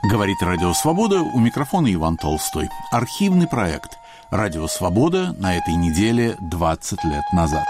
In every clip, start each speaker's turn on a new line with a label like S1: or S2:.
S1: Говорит Радио Свобода, у микрофона Иван Толстой. Архивный проект «Радио Свобода» на этой неделе 20 лет назад.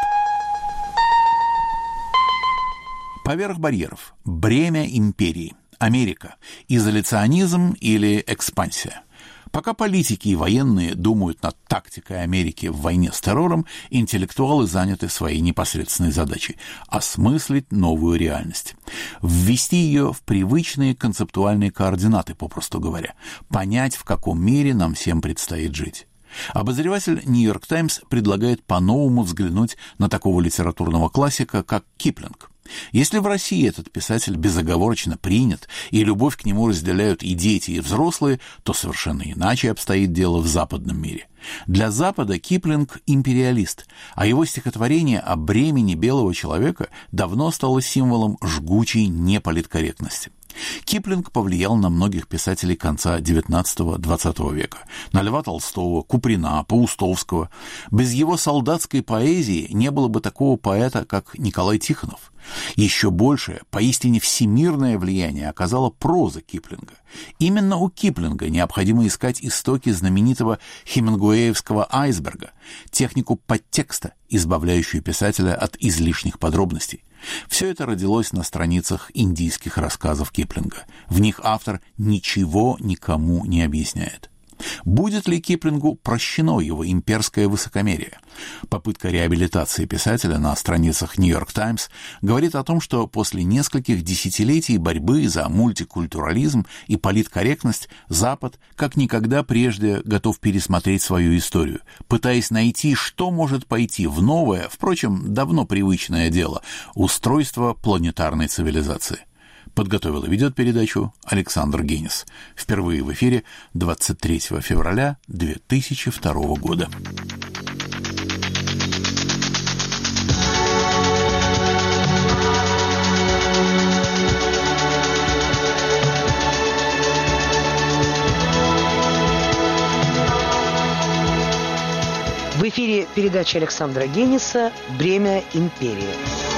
S1: Поверх барьеров. Бремя империи. Америка. Изоляционизм или экспансия. Пока политики и военные думают над тактикой Америки в войне с террором, интеллектуалы заняты своей непосредственной задачей – осмыслить новую реальность. Ввести ее в привычные концептуальные координаты, попросту говоря. Понять, в каком мире нам всем предстоит жить. Обозреватель «Нью-Йорк Таймс» предлагает по-новому взглянуть на такого литературного классика, как Киплинг. Если в России этот писатель безоговорочно принят, и любовь к нему разделяют и дети, и взрослые, то совершенно иначе обстоит дело в западном мире. Для Запада Киплинг – империалист, а его стихотворение о бремени белого человека давно стало символом жгучей неполиткорректности. Киплинг повлиял на многих писателей конца XIX-XX века. На Льва Толстого, Куприна, Паустовского. Без его солдатской поэзии не было бы такого поэта, как Николай Тихонов. Еще большее, поистине всемирное влияние оказала проза Киплинга. Именно у Киплинга необходимо искать истоки знаменитого хемингуэевского айсберга, технику подтекста, избавляющую писателя от излишних подробностей. Все это родилось на страницах индийских рассказов Киплинга. В них автор ничего никому не объясняет. Будет ли Киплингу прощено его имперское высокомерие? Попытка реабилитации писателя на страницах «Нью-Йорк Таймс» говорит о том, что после нескольких десятилетий борьбы за мультикультурализм и политкорректность Запад как никогда прежде готов пересмотреть свою историю, пытаясь найти, что может пойти в новое, впрочем, давно привычное дело – устройство планетарной цивилизации. Подготовил и ведет передачу Александр Генис. Впервые в эфире 23 февраля 2002 года.
S2: В эфире передача Александра Гениса «Бремя империи».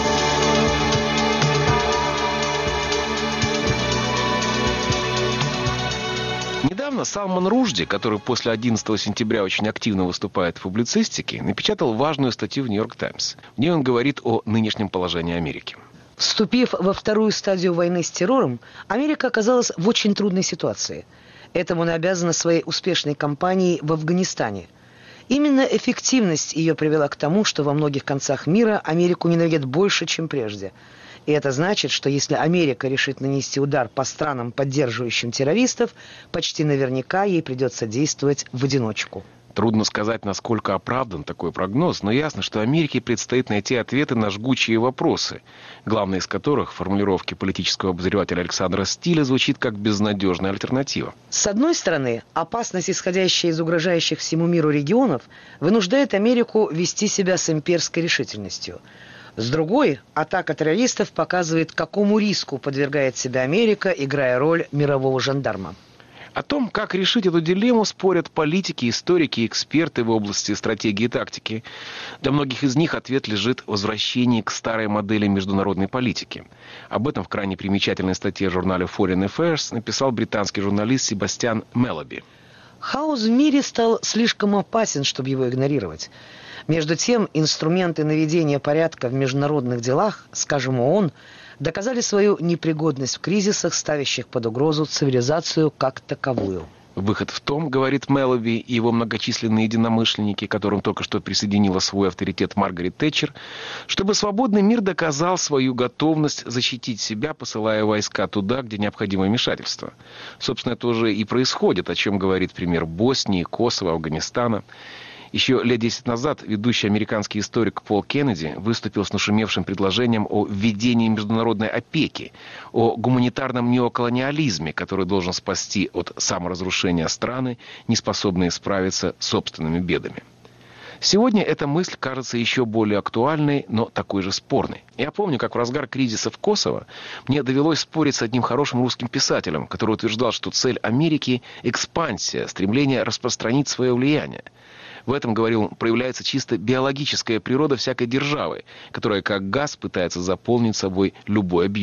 S3: Недавно Салман Ружди, который после 11 сентября очень активно выступает в публицистике, напечатал важную статью в «Нью-Йорк Таймс». В ней он говорит о нынешнем положении Америки.
S2: Вступив во вторую стадию войны с террором, Америка оказалась в очень трудной ситуации. Этому она обязана своей успешной кампанией в Афганистане. Именно эффективность ее привела к тому, что во многих концах мира Америку ненавидят больше, чем прежде. И это значит, что если Америка решит нанести удар по странам, поддерживающим террористов, почти наверняка ей придется действовать в одиночку.
S3: Трудно сказать, насколько оправдан такой прогноз, но ясно, что Америке предстоит найти ответы на жгучие вопросы, главный из которых, в формулировке политического обозревателя Александра Стиля, звучит как безнадежная альтернатива.
S2: С одной стороны, опасность, исходящая из угрожающих всему миру регионов, вынуждает Америку вести себя с имперской решительностью. С другой, атака террористов показывает, какому риску подвергает себя Америка, играя роль мирового жандарма.
S3: О том, как решить эту дилемму, спорят политики, историки, эксперты в области стратегии и тактики. Для многих из них ответ лежит в возвращении к старой модели международной политики. Об этом в крайне примечательной статье в журнале Foreign Affairs написал британский журналист Себастьян Мелоби.
S2: Хаос в мире стал слишком опасен, чтобы его игнорировать. Между тем, инструменты наведения порядка в международных делах, скажем, ООН, доказали свою непригодность в кризисах, ставящих под угрозу цивилизацию как таковую.
S3: Выход в том, говорит Мелоби и его многочисленные единомышленники, к которым только что присоединила свой авторитет Маргарет Тэтчер, чтобы свободный мир доказал свою готовность защитить себя, посылая войска туда, где необходимо вмешательство. Собственно, это уже и происходит, о чем говорит пример Боснии, Косово, Афганистана. Еще лет 10 назад ведущий американский историк Пол Кеннеди выступил с нашумевшим предложением о введении международной опеки, о гуманитарном неоколониализме, который должен спасти от саморазрушения страны, не способные справиться с собственными бедами. Сегодня эта мысль кажется еще более актуальной, но такой же спорной. Я помню, как в разгар кризиса в Косово мне довелось спорить с одним хорошим русским писателем, который утверждал, что цель Америки – экспансия, стремление распространить свое влияние. В этом, говорил, проявляется чисто биологическая природа всякой державы, которая как газ пытается заполнить собой любой объем.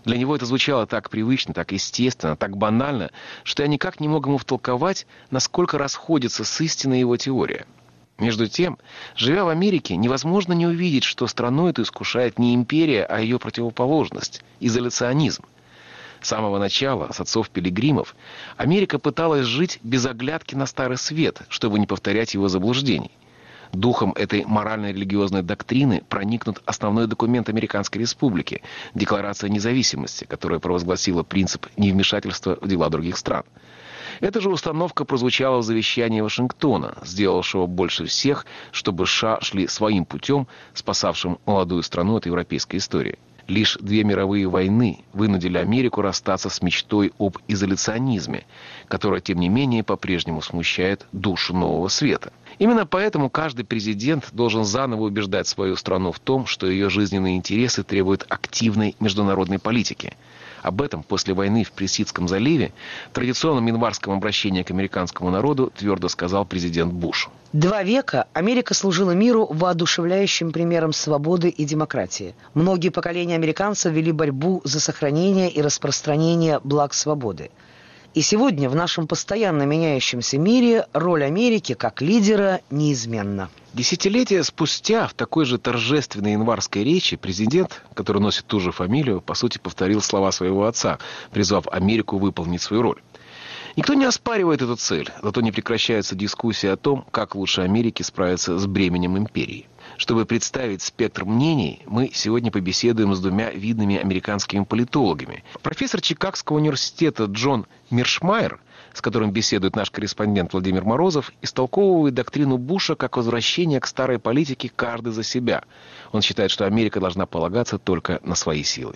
S3: Для него это звучало так привычно, так естественно, так банально, что я никак не мог ему втолковать, насколько расходится с истиной его теория. Между тем, живя в Америке, невозможно не увидеть, что страну эту искушает не империя, а ее противоположность – изоляционизм. С самого начала, с отцов-пилигримов, Америка пыталась жить без оглядки на Старый Свет, чтобы не повторять его заблуждений. Духом этой морально-религиозной доктрины проникнут основной документ Американской Республики – Декларация независимости, которая провозгласила принцип невмешательства в дела других стран. Эта же установка прозвучала в завещании Вашингтона, сделавшего больше всех, чтобы США шли своим путем, спасавшим молодую страну от европейской истории. Лишь 2 мировые войны вынудили Америку расстаться с мечтой об изоляционизме, которая, тем не менее, по-прежнему смущает душу нового света. Именно поэтому каждый президент должен заново убеждать свою страну в том, что ее жизненные интересы требуют активной международной политики. Об этом после войны в Персидском заливе в традиционном январском обращении к американскому народу твердо сказал президент Буш.
S2: 2 века Америка служила миру воодушевляющим примером свободы и демократии. Многие поколения американцев вели борьбу за сохранение и распространение благ свободы. И сегодня в нашем постоянно меняющемся мире роль Америки как лидера неизменна.
S3: Десятилетия спустя в такой же торжественной январской речи президент, который носит ту же фамилию, по сути повторил слова своего отца, призвав Америку выполнить свою роль. Никто не оспаривает эту цель, зато не прекращается дискуссия о том, как лучше Америке справиться с бременем империи. Чтобы представить спектр мнений, мы сегодня побеседуем с 2 видными американскими политологами. Профессор Чикагского университета Джон Миршмайер, с которым беседует наш корреспондент Владимир Морозов, истолковывает доктрину Буша как возвращение к старой политике каждый за себя. Он считает, что Америка должна полагаться только на свои силы.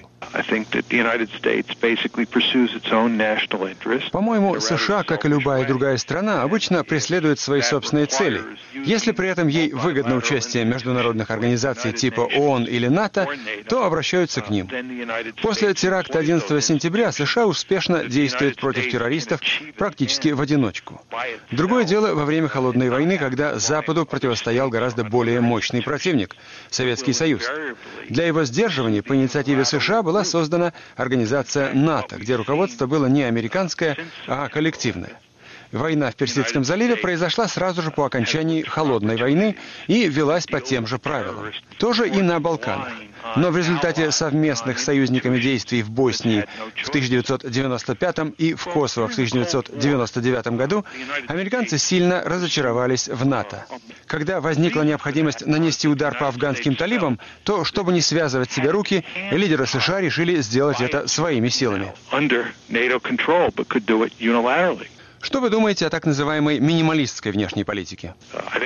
S4: По-моему, США, как и любая другая страна, обычно преследует свои собственные цели. Если при этом ей выгодно участие международных организаций типа ООН или НАТО, то обращаются к ним. После теракта 11 сентября США успешно действует против террористов практически в одиночку. Другое дело во время Холодной войны, когда Западу противостоял гораздо более мощный противник – Советский Союз. Для его сдерживания по инициативе США была создана организация НАТО, где руководство было не американское, а коллективное. Война в Персидском заливе произошла сразу же по окончании Холодной войны и велась по тем же правилам. Тоже и на Балканах. Но в результате совместных с союзниками действий в Боснии в 1995 и в Косово в 1999 году американцы сильно разочаровались в НАТО. Когда возникла необходимость нанести удар по афганским талибам, то, чтобы не связывать себе руки, лидеры США решили сделать это своими силами. Что вы думаете о так называемой минималистской внешней политике?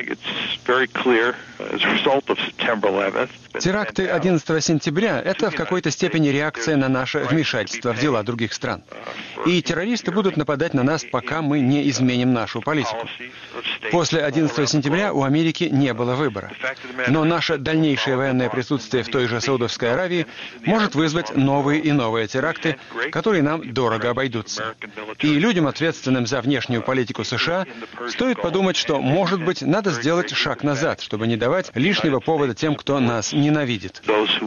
S4: Теракты 11 сентября – это в какой-то степени реакция на наше вмешательство в дела других стран. И террористы будут нападать на нас, пока мы не изменим нашу политику. После 11 сентября у Америки не было выбора. Но наше дальнейшее военное присутствие в той же Саудовской Аравии может вызвать новые и новые теракты, которые нам дорого обойдутся. И людям, ответственным за внешнюю политику США, стоит подумать, что, может быть, надо сделать шаг назад, чтобы не давать лишнего повода тем, кто нас ненавидит.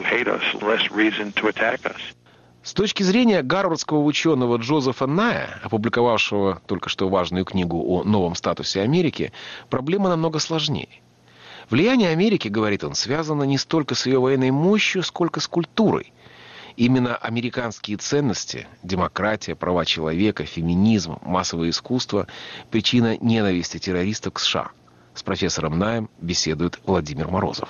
S3: С точки зрения гарвардского ученого Джозефа Ная, опубликовавшего только что важную книгу о новом статусе Америки, проблема намного сложнее. Влияние Америки, говорит он, связано не столько с ее военной мощью, сколько с культурой. Именно американские ценности – демократия, права человека, феминизм, массовое искусство – причина ненависти террористов к США. С профессором Наем беседует Владимир Морозов.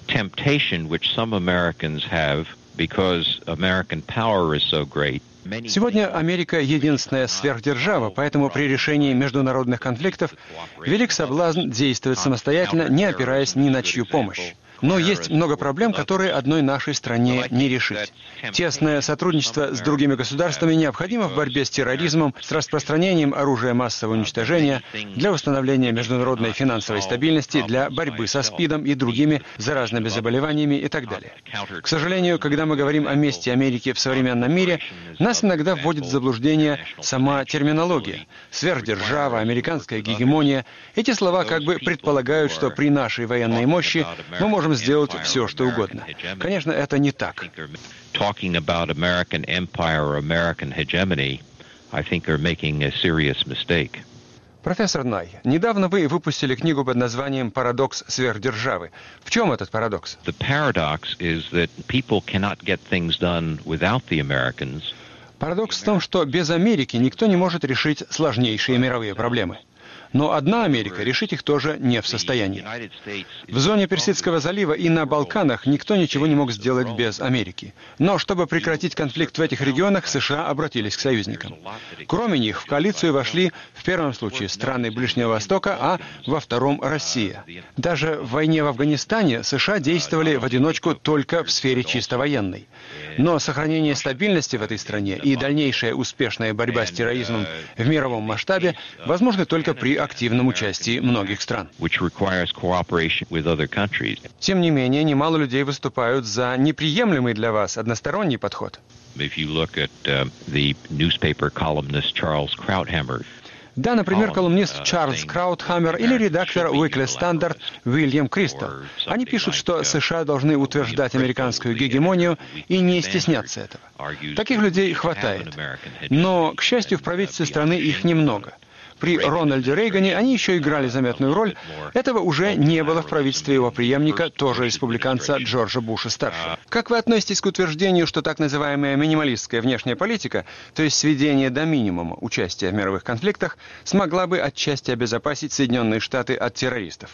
S4: Сегодня Америка – единственная сверхдержава, поэтому при решении международных конфликтов велик соблазн действовать самостоятельно, не опираясь ни на чью помощь. Но есть много проблем, которые одной нашей стране не решить. Тесное сотрудничество с другими государствами необходимо в борьбе с терроризмом, с распространением оружия массового уничтожения, для установления международной финансовой стабильности, для борьбы со СПИДом и другими заразными заболеваниями и так далее. К сожалению, когда мы говорим о месте Америки в современном мире, нас иногда вводит в заблуждение сама терминология. Сверхдержава, американская гегемония. Эти слова как бы предполагают, что при нашей военной мощи мы можем можем сделать все, что угодно. Конечно, это не так. Профессор Най, недавно вы выпустили книгу под названием «Парадокс сверхдержавы». В чем этот парадокс? Парадокс в том, что без Америки никто не может решить сложнейшие мировые проблемы. Но одна Америка решить их тоже не в состоянии. В зоне Персидского залива и на Балканах никто ничего не мог сделать без Америки. Но чтобы прекратить конфликт в этих регионах, США обратились к союзникам. Кроме них, в коалицию вошли в первом случае страны Ближнего Востока, а во втором — Россия. Даже в войне в Афганистане США действовали в одиночку только в сфере чисто военной. Но сохранение стабильности в этой стране и дальнейшая успешная борьба с терроризмом в мировом масштабе возможны только при активном участии многих стран. Тем не менее, немало людей выступают за неприемлемый для вас односторонний подход. Да, например, колумнист Чарльз Краутхаммер или редактор Weekly Standard Уильям Кристал. Они пишут, что США должны утверждать американскую гегемонию и не стесняться этого. Таких людей хватает. Но, к счастью, в правительстве страны их немного. При Рональде Рейгане они еще играли заметную роль. Этого уже не было в правительстве его преемника, тоже республиканца Джорджа Буша-старшего. Как вы относитесь к утверждению, что так называемая минималистская внешняя политика, то есть сведение до минимума участия в мировых конфликтах, смогла бы отчасти обезопасить Соединенные Штаты от террористов?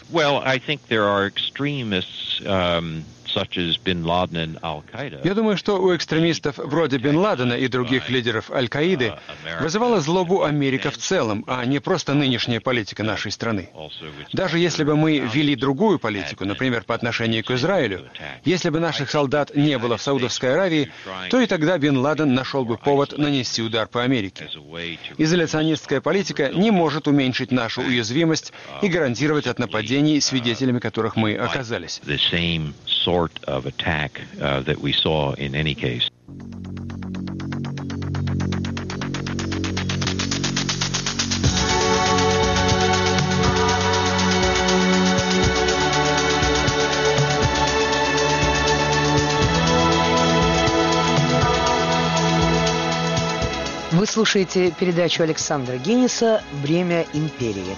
S4: Я думаю, что у экстремистов вроде Бен Ладена и других лидеров Аль-Каиды вызывала злобу Америка в целом, а не просто нынешняя политика нашей страны. Даже если бы мы вели другую политику, например, по отношению к Израилю, если бы наших солдат не было в Саудовской Аравии, то и тогда Бен Ладен нашел бы повод нанести удар по Америке. Изоляционистская политика не может уменьшить нашу уязвимость и гарантировать от нападений, свидетелями которых мы оказались.
S5: Of attack that we saw in any case.
S2: Вы слушаете передачу Александра Генниса «Бремя империи».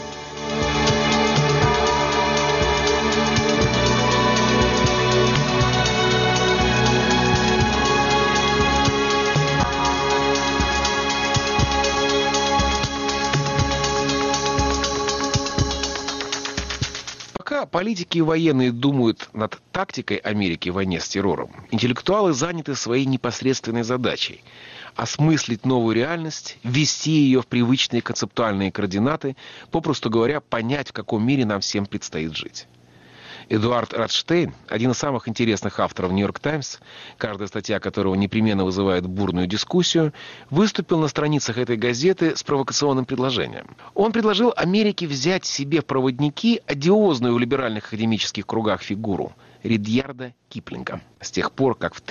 S3: Политики и военные думают над тактикой Америки в войне с террором. Интеллектуалы заняты своей непосредственной задачей – осмыслить новую реальность, ввести ее в привычные концептуальные координаты, попросту говоря, понять, в каком мире нам всем предстоит жить. Эдуард Радштейн, один из самых интересных авторов «Нью-Йорк Таймс», каждая статья которого непременно вызывает бурную дискуссию, выступил на страницах этой газеты с провокационным предложением. Он предложил Америке взять себе в проводники одиозную в либеральных академических кругах фигуру Ридьярда Киплинга. С тех пор, как в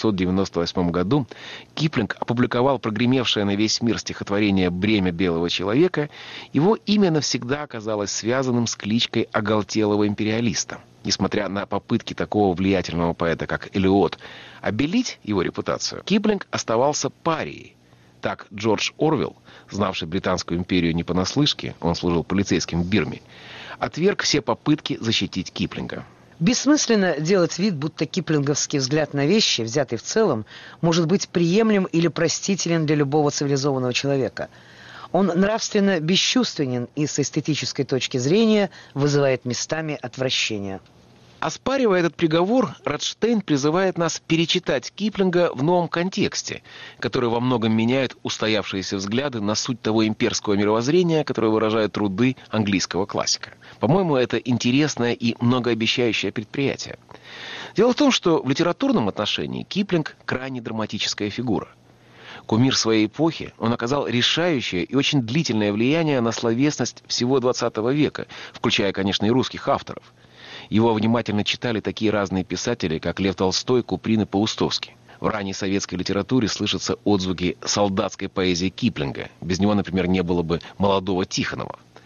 S3: 1898 году Киплинг опубликовал прогремевшее на весь мир стихотворение «Бремя белого человека», его имя навсегда оказалось связанным с кличкой оголтелого империалиста. Несмотря на попытки такого влиятельного поэта, как Элиот, обелить его репутацию, Киплинг оставался парией. Так Джордж Орвелл, знавший Британскую империю не понаслышке, он служил полицейским в Бирме, отверг все попытки защитить Киплинга.
S2: Бессмысленно делать вид, будто киплинговский взгляд на вещи, взятый в целом, может быть приемлем или простителен для любого цивилизованного человека. Он нравственно бесчувственен и с эстетической точки зрения вызывает местами отвращение.
S3: Оспаривая этот приговор, Радштейн призывает нас перечитать Киплинга в новом контексте, который во многом меняет устоявшиеся взгляды на суть того имперского мировоззрения, которое выражают труды английского классика. По-моему, это интересное и многообещающее предприятие. Дело в том, что в литературном отношении Киплинг – крайне драматическая фигура. Кумир своей эпохи, он оказал решающее и очень длительное влияние на словесность всего XX века, включая, конечно, и русских авторов. Его внимательно читали такие разные писатели, как Лев Толстой, Куприн и Паустовский. В ранней советской литературе слышатся отзвуки солдатской поэзии Киплинга. Без него, например, не было бы молодого Тихонова.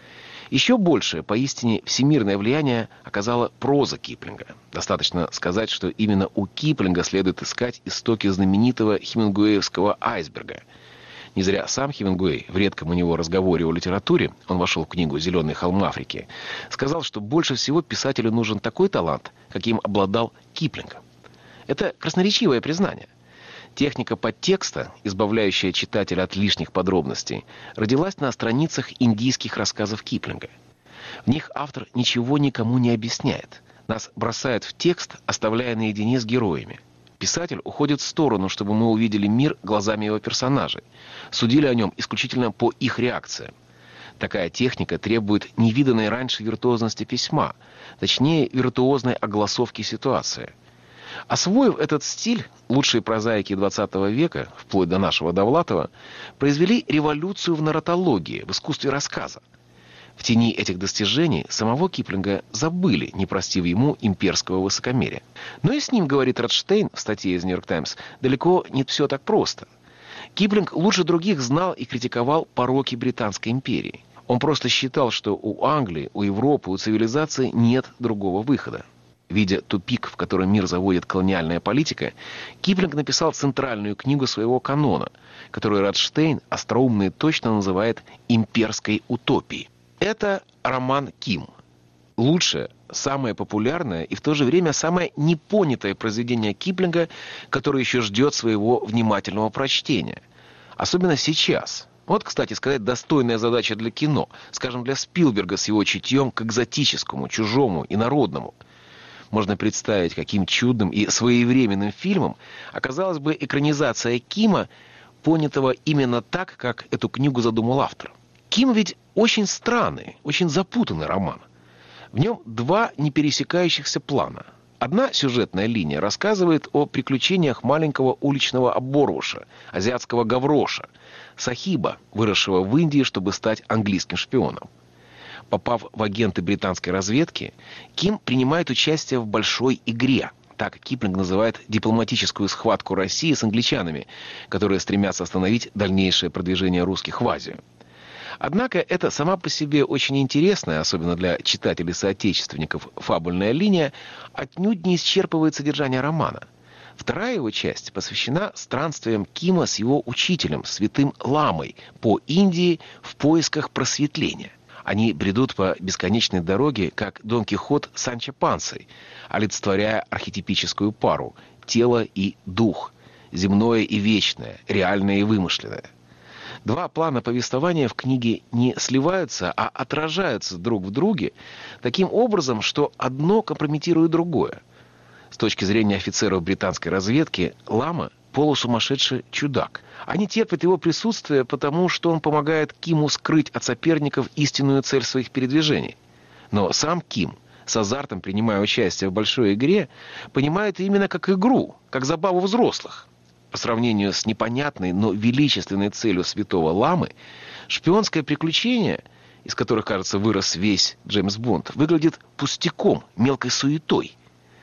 S3: Еще большее, поистине всемирное влияние оказала проза Киплинга. Достаточно сказать, что именно у Киплинга следует искать истоки знаменитого хемингуэевского айсберга. Не зря сам Хемингуэй в редком у него разговоре о литературе, он вошел в книгу «Зеленый холм Африки», сказал, что больше всего писателю нужен такой талант, каким обладал Киплинг. Это красноречивое признание. Техника подтекста, избавляющая читателя от лишних подробностей, родилась на страницах индийских рассказов Киплинга. В них автор ничего никому не объясняет. Нас бросает в текст, оставляя наедине с героями. Писатель уходит в сторону, чтобы мы увидели мир глазами его персонажей, судили о нем исключительно по их реакциям. Такая техника требует невиданной раньше виртуозности письма, точнее, виртуозной огласовки ситуации. Освоив этот стиль, лучшие прозаики XX века, вплоть до нашего Довлатова, произвели революцию в нарратологии, в искусстве рассказа. В тени этих достижений самого Киплинга забыли, не простив ему имперского высокомерия. Но и с ним, говорит Радштейн в статье из «Нью-Йорк Таймс», далеко не все так просто. Киплинг лучше других знал и критиковал пороки Британской империи. Он просто считал, что у Англии, у Европы, у цивилизации нет другого выхода. Видя тупик, в котором мир заводит колониальная политика, Киплинг написал центральную книгу своего канона, которую Радштейн остроумно и точно называет «имперской утопией». Это роман «Ким». Лучшее, самое популярное и в то же время самое непонятое произведение Киплинга, которое еще ждет своего внимательного прочтения. Особенно сейчас. Вот, кстати сказать, достойная задача для кино, скажем, для Спилберга с его чутьем к экзотическому, чужому и народному. Можно представить, каким чудным и своевременным фильмом оказалась бы экранизация Кима, понятого именно так, как эту книгу задумал автор. Ким ведь очень странный, очень запутанный роман. В нем два непересекающихся плана. Одна сюжетная линия рассказывает о приключениях маленького уличного оборвыша, азиатского гавроша, Сахиба, выросшего в Индии, чтобы стать английским шпионом. Попав в агенты британской разведки, Ким принимает участие в большой игре. Так Киплинг называет дипломатическую схватку России с англичанами, которые стремятся остановить дальнейшее продвижение русских в Азию. Однако это сама по себе очень интересная, особенно для читателей-соотечественников, фабульная линия отнюдь не исчерпывает содержание романа. Вторая его часть посвящена странствиям Кима с его учителем, святым Ламой, по Индии в поисках просветления. Они бредут по бесконечной дороге, как Дон Кихот с Санчо Пансой, олицетворяя архетипическую пару – тело и дух, земное и вечное, реальное и вымышленное. Два плана повествования в книге не сливаются, а отражаются друг в друге таким образом, что одно компрометирует другое. С точки зрения офицеров британской разведки, Лама – полусумасшедший чудак. Они терпят его присутствие, потому что он помогает Киму скрыть от соперников истинную цель своих передвижений. Но сам Ким, с азартом принимая участие в большой игре, понимает именно как игру, как забаву взрослых. По сравнению с непонятной, но величественной целью святого Ламы, шпионское приключение, из которых, кажется, вырос весь Джеймс Бонд, выглядит пустяком, мелкой суетой.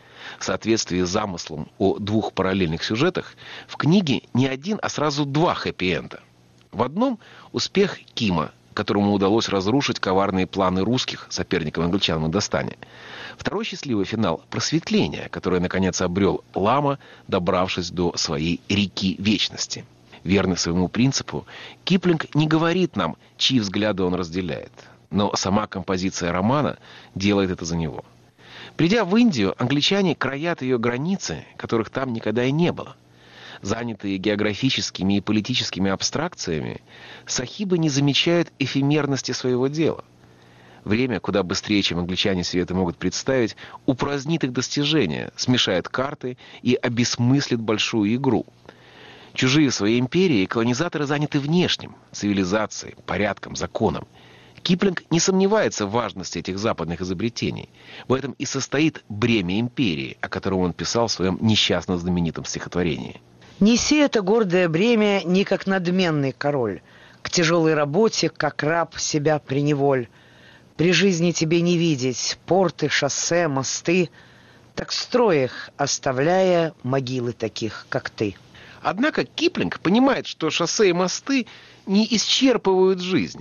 S3: В соответствии с замыслом о двух параллельных сюжетах, в книге не один, а сразу два хэппи-энда. В одном – успех Кима, которому удалось разрушить коварные планы русских, соперников англичан в Индостане. Второй счастливый финал – просветление, которое, наконец, обрел Лама, добравшись до своей реки вечности. Верный своему принципу, Киплинг не говорит нам, чьи взгляды он разделяет. Но сама композиция романа делает это за него. Придя в Индию, англичане краят ее границы, которых там никогда и не было. Занятые географическими и политическими абстракциями, сахибы не замечают эфемерности своего дела. Время, куда быстрее, чем англичане себе это могут представить, упразднит их достижения, смешает карты и обесмыслит большую игру. Чужие в своей империи колонизаторы заняты внешним, цивилизацией, порядком, законом. Киплинг не сомневается в важности этих западных изобретений. В этом и состоит бремя империи, о котором он писал в своем несчастно знаменитом стихотворении.
S2: «Неси это гордое бремя не как надменный король, к тяжелой работе, как раб, себя приневоль. При жизни тебе не видеть порты, шоссе, мосты, так строй их, оставляя могилы таких, как ты».
S3: Однако Киплинг понимает, что шоссе и мосты не исчерпывают жизни.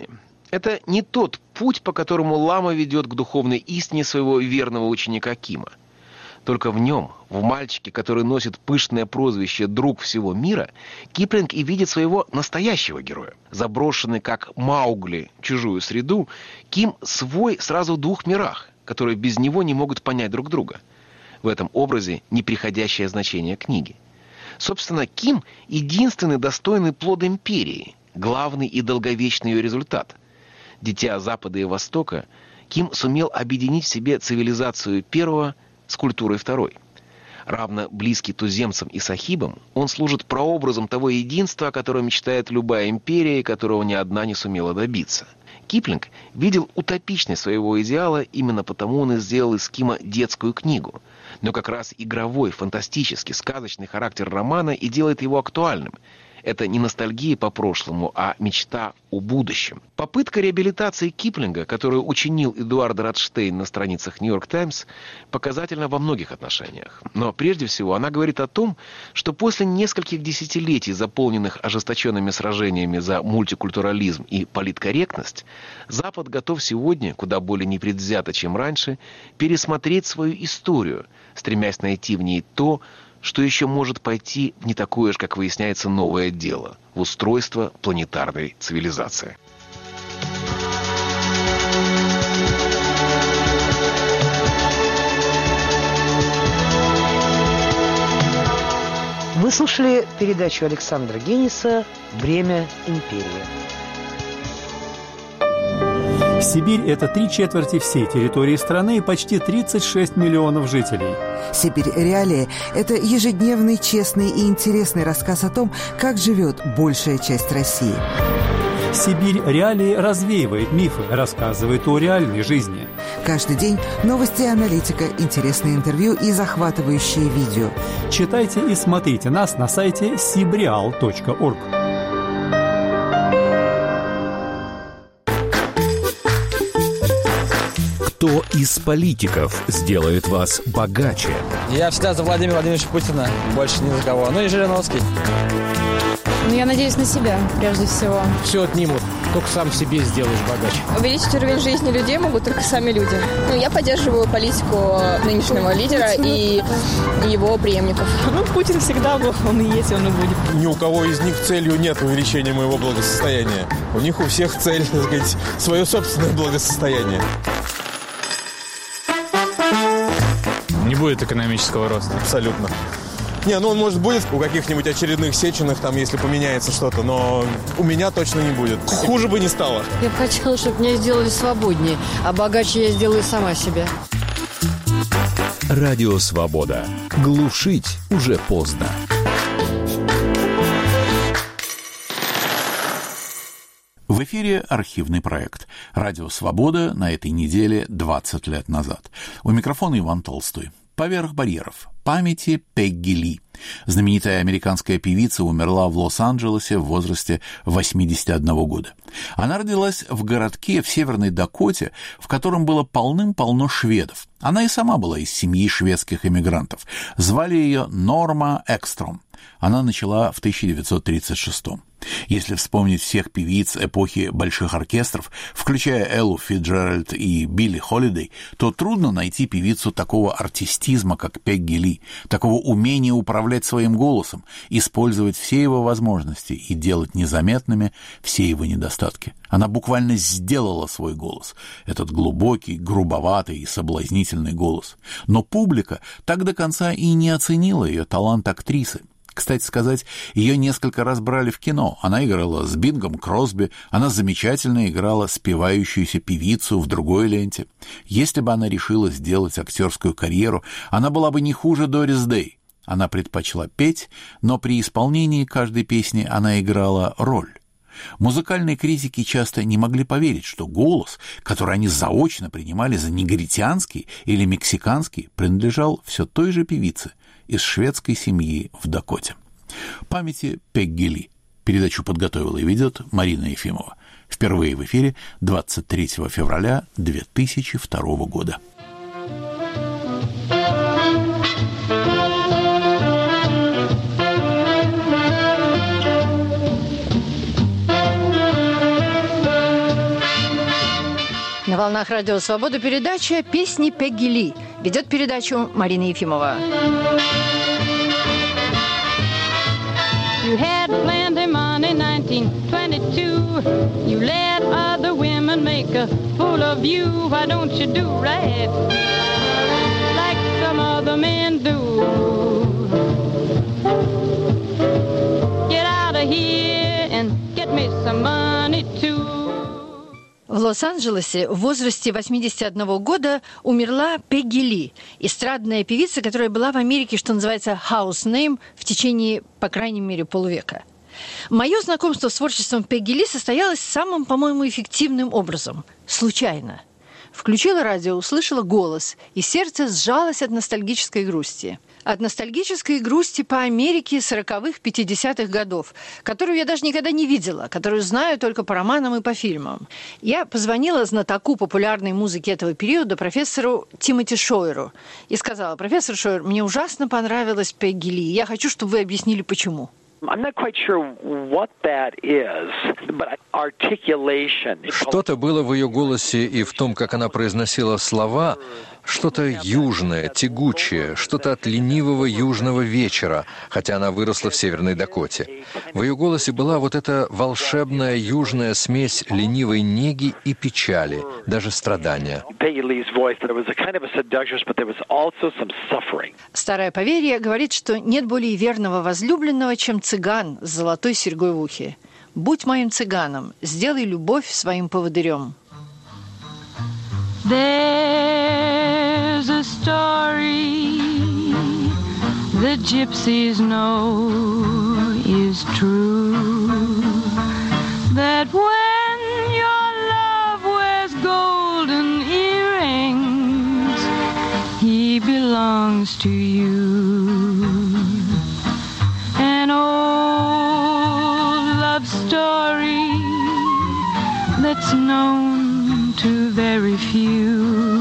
S3: Это не тот путь, по которому лама ведет к духовной истине своего верного ученика Кима. Только в нем, в мальчике, который носит пышное прозвище «Друг всего мира», Киплинг и видит своего настоящего героя. Заброшенный как Маугли в чужую среду, Ким свой сразу в двух мирах, которые без него не могут понять друг друга. В этом образе неприходящее значение книги. Собственно, Ким – единственный достойный плод империи, главный и долговечный ее результат. Дитя Запада и Востока, Ким сумел объединить в себе цивилизацию первого с культурой второй. Равно близкий туземцам и сахибам, он служит прообразом того единства, о котором мечтает любая империя, и которого ни одна не сумела добиться. Киплинг видел утопичность своего идеала, именно потому он и сделал из Кима детскую книгу. Но как раз игровой, фантастический, сказочный характер романа и делает его актуальным. Это не ностальгия по прошлому, а мечта о будущем. Попытка реабилитации Киплинга, которую учинил Эдуард Радштейн на страницах «Нью-Йорк Таймс», показательна во многих отношениях. Но прежде всего она говорит о том, что после нескольких десятилетий, заполненных ожесточенными сражениями за мультикультурализм и политкорректность, Запад готов сегодня, куда более непредвзято, чем раньше, пересмотреть свою историю, стремясь найти в ней то, что еще может пойти в не такое же, как выясняется, новое дело – в устройство планетарной цивилизации.
S2: Вы слушали передачу Александра Гениса «Бремя империи».
S6: Сибирь – это 3/4 всей территории страны и почти 36 миллионов жителей.
S7: «Сибирь. Реалии» – это ежедневный, честный и интересный рассказ о том, как живет большая часть России.
S6: «Сибирь. Реалии» развеивает мифы, рассказывает о реальной жизни.
S7: Каждый день новости и аналитика, интересные интервью и захватывающие видео.
S6: Читайте и смотрите нас на сайте sibreal.org.
S8: Кто из политиков сделает вас богаче?
S9: Я всегда за Владимира Владимировича Путина, больше ни за кого. Ну и Жириновский.
S10: Ну, я надеюсь на себя, прежде всего.
S11: Все отнимут, только сам себе сделаешь богаче.
S12: Увеличить уровень жизни людей могут только сами люди. Ну, я поддерживаю политику нынешнего лидера и его преемников.
S13: Ну, Путин всегда был, он и есть, он и будет.
S14: Ни у кого из них целью нет увеличения моего благосостояния. У них у всех цель, так сказать, свое собственное благосостояние.
S11: Не будет экономического роста.
S14: Абсолютно. Не, ну он, может, будет у каких-нибудь очередных Сечиных, там, если поменяется что-то, но у меня точно не будет. Хуже бы не стало.
S15: Я бы хотела, чтобы меня сделали свободнее, а богаче я сделаю сама себя.
S8: Радио «Свобода». Глушить уже поздно.
S1: В эфире архивный проект «Радио Свобода» на этой неделе 20 лет назад. У микрофона Иван Толстой. «Поверх барьеров. Памяти Пегги Ли». Знаменитая американская певица умерла в Лос-Анджелесе в возрасте 81 года. Она родилась в городке в Северной Дакоте, в котором было полным-полно шведов. Она и сама была из семьи шведских эмигрантов. Звали ее Норма Экстром. Она начала в 1936-м. Если вспомнить всех певиц эпохи больших оркестров, включая Эллу Фицджеральд и Билли Холидей, то трудно найти певицу такого артистизма, как Пегги Ли, такого умения управлять своим голосом, использовать все его возможности и делать незаметными все его недостатки. Она буквально сделала свой голос, этот глубокий, грубоватый и соблазнительный голос. Но публика так до конца и не оценила ее талант актрисы. Кстати сказать, ее несколько раз брали в кино. Она играла с Бингом Кросби, она замечательно играла спевающуюся певицу в другой ленте. Если бы она решила сделать актерскую карьеру, она была бы не хуже Дорис Дэй. Она предпочла петь, но при исполнении каждой песни она играла роль. Музыкальные критики часто не могли поверить, что голос, который они заочно принимали за негритянский или мексиканский, принадлежал все той же певице из шведской семьи в Дакоте. Памяти Пегги Ли. Передачу подготовила и ведет Марина Ефимова. Впервые в эфире 23 февраля 2002 года.
S16: волнах Радио Свобода передача «Песни Пегги Ли». Ведет передачу Марина Ефимова.
S17: You had plenty money, 1922. You let other women make a fool of you. Why don't you do right like some other men do? Get out of here and get me some money too.
S16: В Лос-Анджелесе в возрасте 81 года умерла Пегги Ли, эстрадная певица, которая была в Америке, что называется, house name, в течение, по крайней мере, полувека. Мое знакомство с творчеством Пегги Ли состоялось самым, по-моему, эффективным образом – случайно. Включила радио, услышала голос, и сердце сжалось от ностальгической грусти. От ностальгической грусти по Америке 40-х, 50-х годов, которую я даже никогда не видела, которую знаю только по романам и по фильмам. Я позвонила знатоку популярной музыки этого периода, профессору Тимоти Шойеру, и сказала: «Профессор Шойер, мне ужасно понравилась Пегги Ли. Я хочу, чтобы вы объяснили, почему».
S18: Что-то было в ее голосе и в том, как она произносила слова, что-то южное, тягучее, что-то от ленивого южного вечера, хотя она выросла в Северной Дакоте. В ее голосе была вот эта волшебная южная смесь ленивой неги и печали, даже страдания.
S16: Старое поверье говорит, что нет более верного возлюбленного, чем цыган с золотой серьгой в ухе. «Будь моим цыганом, сделай любовь своим поводырем».
S17: There's a story the gypsies know is true, that when your love wears golden earrings, he belongs to you. An old love story that's known to very few.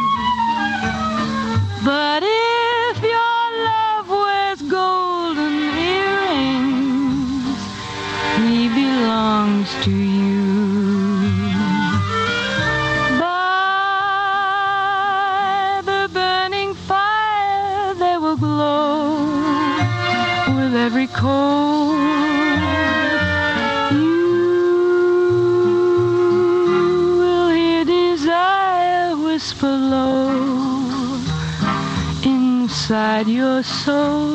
S17: But if your love wears golden earrings, he belongs to you. By the burning fire they will glow with every coal. You will hear desire whisper low inside your soul.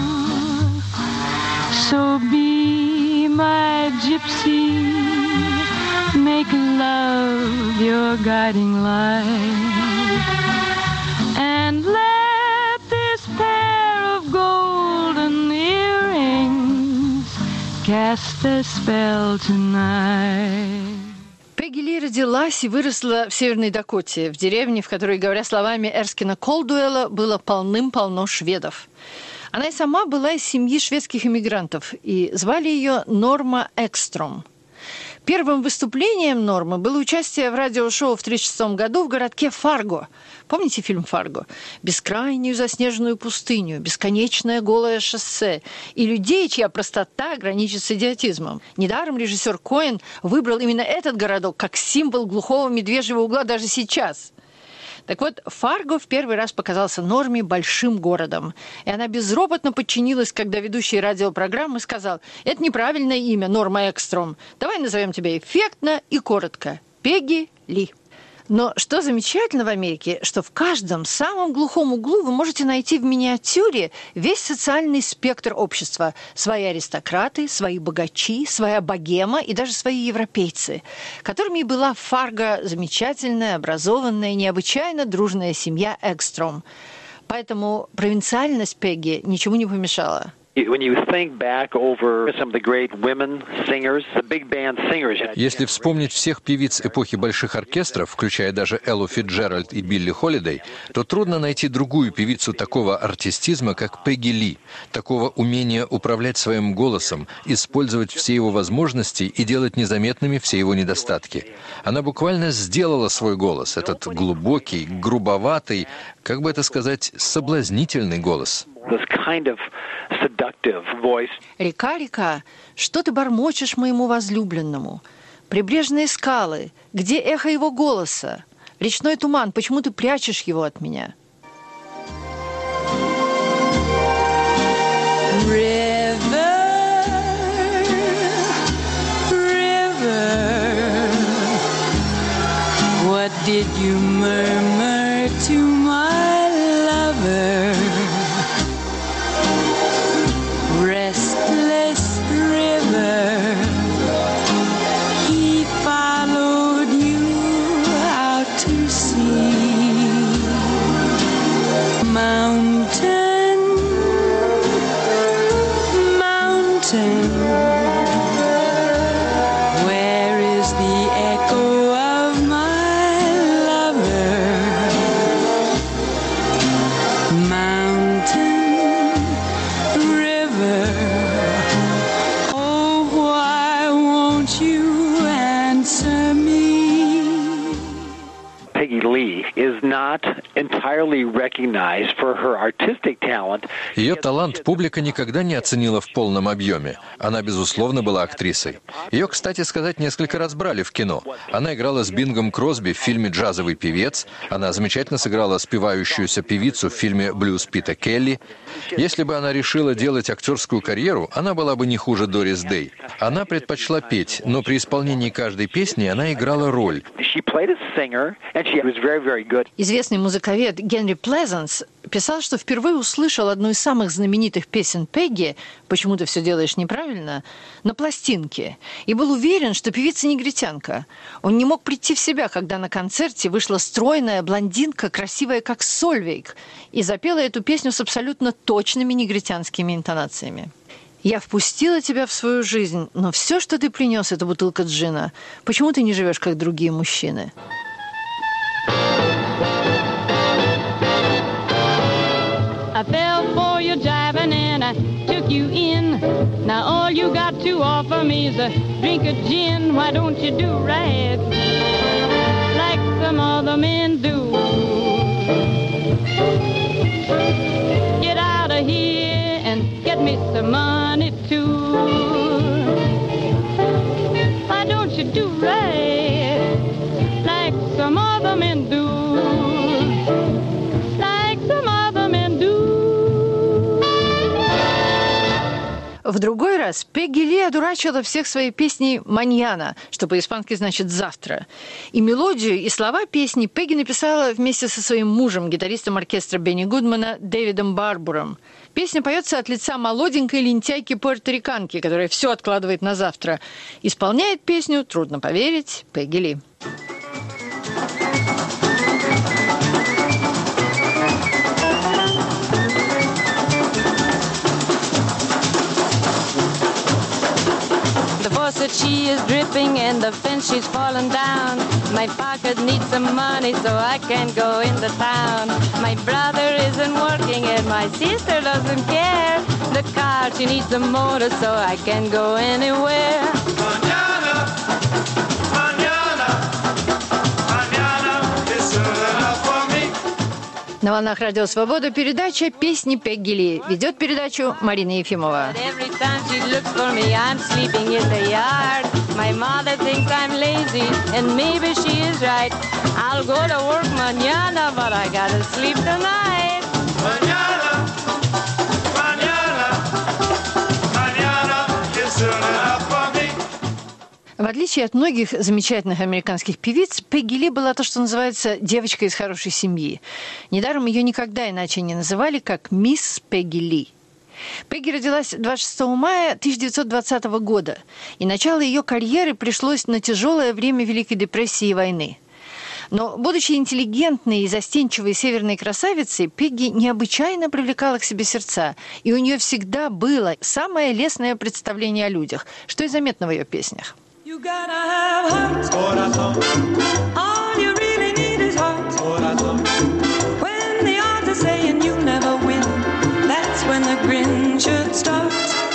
S17: So be my gypsy, make love your guiding light, and let this pair of golden earrings cast their spell tonight.
S16: Пегги Ли родилась и выросла в Северной Дакоте, в деревне, в которой, говоря словами Эрскина Колдуэлла, было полным-полно шведов. Она и сама была из семьи шведских иммигрантов, и звали ее Норма Экстром. Первым выступлением Нормы было участие в радиошоу в 1936 году в городке Фарго. Помните фильм «Фарго»? Бескрайнюю заснеженную пустыню, бесконечное голое шоссе и людей, чья простота граничит с идиотизмом. Недаром режиссер Коэн выбрал именно этот городок как символ глухого медвежьего угла даже сейчас. Так вот, Фарго в первый раз показался Норме большим городом. И она безропотно подчинилась, когда ведущий радиопрограммы сказал: «Это неправильное имя, Норма Экстром. Давай назовем тебя эффектно и коротко. Пегги Ли». Но что замечательно в Америке, что в каждом самом глухом углу вы можете найти в миниатюре весь социальный спектр общества. Свои аристократы, свои богачи, своя богема и даже свои европейцы, которыми была в Фарго замечательная, образованная, необычайно дружная семья Экстром. Поэтому провинциальность Пегги ничему не помешала.
S18: Если вспомнить всех певиц эпохи больших оркестров, включая даже Эллу Фитджеральд и Билли Холидей, то трудно найти другую певицу такого артистизма, как Пегги Ли, такого умения управлять своим голосом, использовать все его возможности и делать незаметными все его недостатки. Она буквально сделала свой голос, этот глубокий, грубоватый, как бы это сказать, соблазнительный голос.
S16: «Река, река, что ты бормочешь моему возлюбленному? Прибрежные скалы, где эхо его голоса? Речной туман, почему ты прячешь его от меня?
S17: What did you murmur to my lover? Restless river, he followed you out to sea. Mountain, mountain, where is the echo of my lover? Mountain, river, oh, why won't you answer me?
S19: Peggy Lee is not entirely recognized for her artistic talent.
S18: Ее талант публика никогда не оценила в полном объеме. Она, безусловно, была актрисой. Ее, кстати сказать, несколько раз брали в кино. Она играла с Бингом Кросби в фильме «Джазовый певец». Она замечательно сыграла спевающуюся певицу в фильме «Блюз» Пита Келли. Если бы она решила делать актерскую карьеру, она была бы не хуже Дорис Дэй. Она предпочла петь, но при исполнении каждой песни она играла роль.
S16: Известный музыковед Генри Плезанс писал, что впервые услышал одну из самых знаменитых песен Пегги «Почему ты все делаешь неправильно» на пластинке и был уверен, что певица негритянка. Он не мог прийти в себя, когда на концерте вышла стройная блондинка, красивая как Сольвейг, и запела эту песню с абсолютно точными негритянскими интонациями. «Я впустила тебя в свою жизнь, но все, что ты принес, это бутылка джина. Почему ты не живешь, как другие мужчины?»
S17: I fell for your jiving and I took you in. Now all you got to offer me is a drink of gin. Why don't you do right like some other men do? Get out of here and get me some money too. Why don't you do right like some other men do?
S16: В другой раз Пегги Ли одурачила всех своей песней «Маньяна», что по-испански значит «завтра». И мелодию, и слова песни Пегги написала вместе со своим мужем, гитаристом оркестра Бенни Гудмана Дэвидом Барбуром. Песня поется от лица молоденькой лентяйки-пуэрториканки, которая все откладывает на завтра. Исполняет песню, трудно поверить, Пегги Ли.
S17: That she is dripping and the fence she's fallen down. My pocket needs some money so I can't go into town. My brother isn't working and my sister doesn't care. The car, she needs a motor so I can't go anywhere. Mañana,
S16: mañana, mañana is soon enough for me. На волнах Радио Свобода передача «Песни Пегги Ли». Ведет передачу Марина Ефимова.
S17: My mother thinks I'm lazy, and maybe she is right. I'll go to work mañana, but I gotta sleep tonight. Mañana, mañana, mañana is soon enough for me.
S16: В отличие от многих замечательных американских певиц, Пегги Ли была то, что называется девочкой из хорошей семьи. Недаром ее никогда иначе не называли, как мисс Пегги Ли. Пегги родилась 26 мая 1920 года, и начало ее карьеры пришлось на тяжелое время Великой депрессии и войны. Но, будучи интеллигентной и застенчивой северной красавицей, Пегги необычайно привлекала к себе сердца, и у нее всегда было самое лестное представление о людях, что и заметно в ее песнях.
S17: When the grin should start,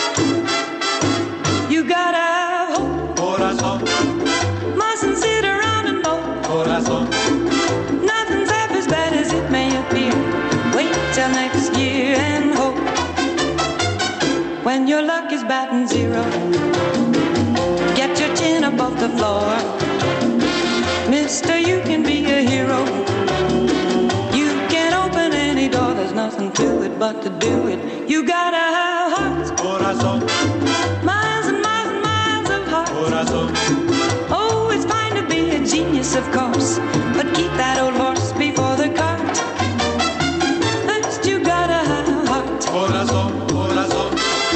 S17: you gotta have hope. Corazón. Mustn't sit around and mope. Corazón. Nothing's half as bad as it may appear. Wait till next year and hope. When your luck is batting zero, get your chin up
S20: off the floor. Mister, you can be a hero. You can open any door, there's nothing to it but to do it. You gotta have hearts, corazón. Miles and miles and miles of hearts, corazón. Oh, it's fine to be a genius, of course, but keep that old horse before the cart. First you gotta have hearts, corazón, corazón.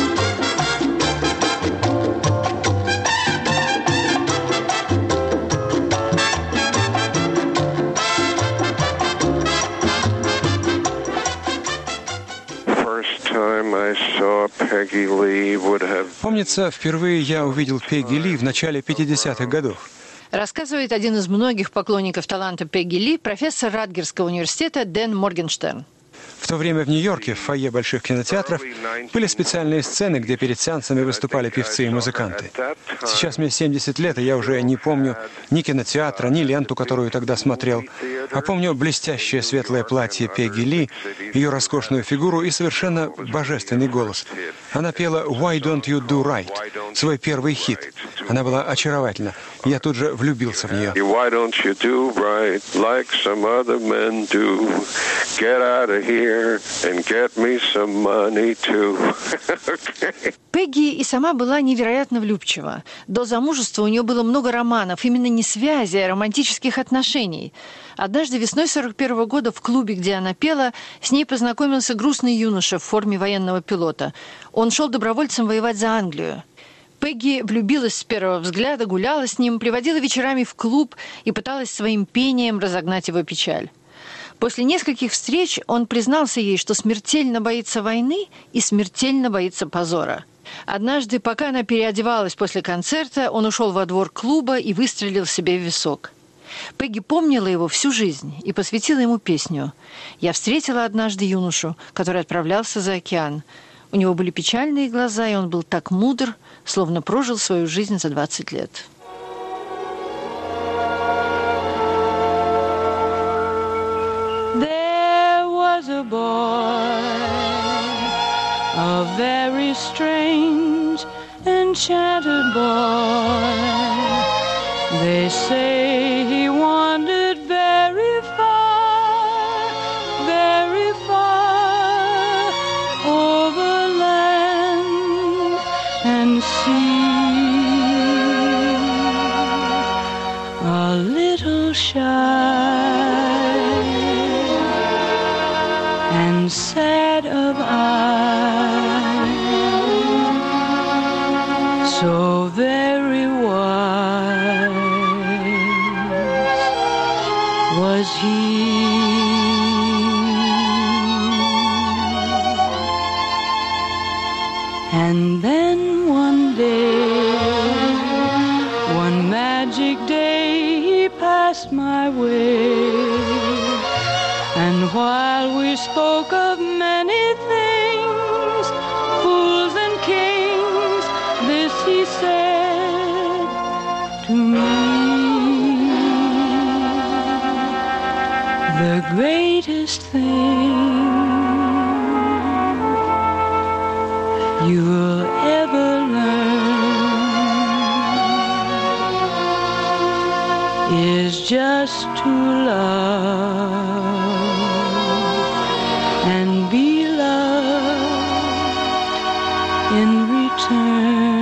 S4: Помнится, впервые я увидел Пегги Ли в начале 50-х годов.
S16: Рассказывает один из многих поклонников таланта Пегги Ли, профессор Радгерского университета Дэн Моргенштерн.
S4: В то время в Нью-Йорке, в фойе больших кинотеатров, были специальные сцены, где перед сеансами выступали певцы и музыканты. Сейчас мне 70 лет, и я уже не помню ни кинотеатра, ни ленту, которую тогда смотрел. А помню блестящее светлое платье Пегги Ли, ее роскошную фигуру и совершенно божественный голос. Она пела «Why don't you do right?» свой первый хит. Она была очаровательна. Я тут же влюбился в нее.
S21: Why don't you do right like some other men do? Get out of here and get me some money too.
S16: Пегги и сама была невероятно влюбчива. До замужества у нее было много романов, именно не связи, а романтических отношений. Однажды весной 1941 года в клубе, где она пела, с ней познакомился грустный юноша в форме военного пилота. Он шел добровольцем воевать за Англию. Пегги влюбилась с первого взгляда, гуляла с ним, приводила вечерами в клуб и пыталась своим пением разогнать его печаль. После нескольких встреч он признался ей, что смертельно боится войны и смертельно боится позора. Однажды, пока она переодевалась после концерта, он ушел во двор клуба и выстрелил себе в висок. Пегги помнила его всю жизнь и посвятила ему песню. «Я встретила однажды юношу, который отправлялся за океан. У него были печальные глаза, и он был так мудр, словно прожил свою жизнь за 20 лет».
S20: There was a boy, a very strange, enchanted boy. They say he wandered very far, very far, over land and sea. A little shy and sad of eye, so very wise was he. And then one day, one magic day, he passed my way. And while we spoke of many things, fools and kings, this he said to me: the greatest thing you will ever learn is just to love and be loved in return.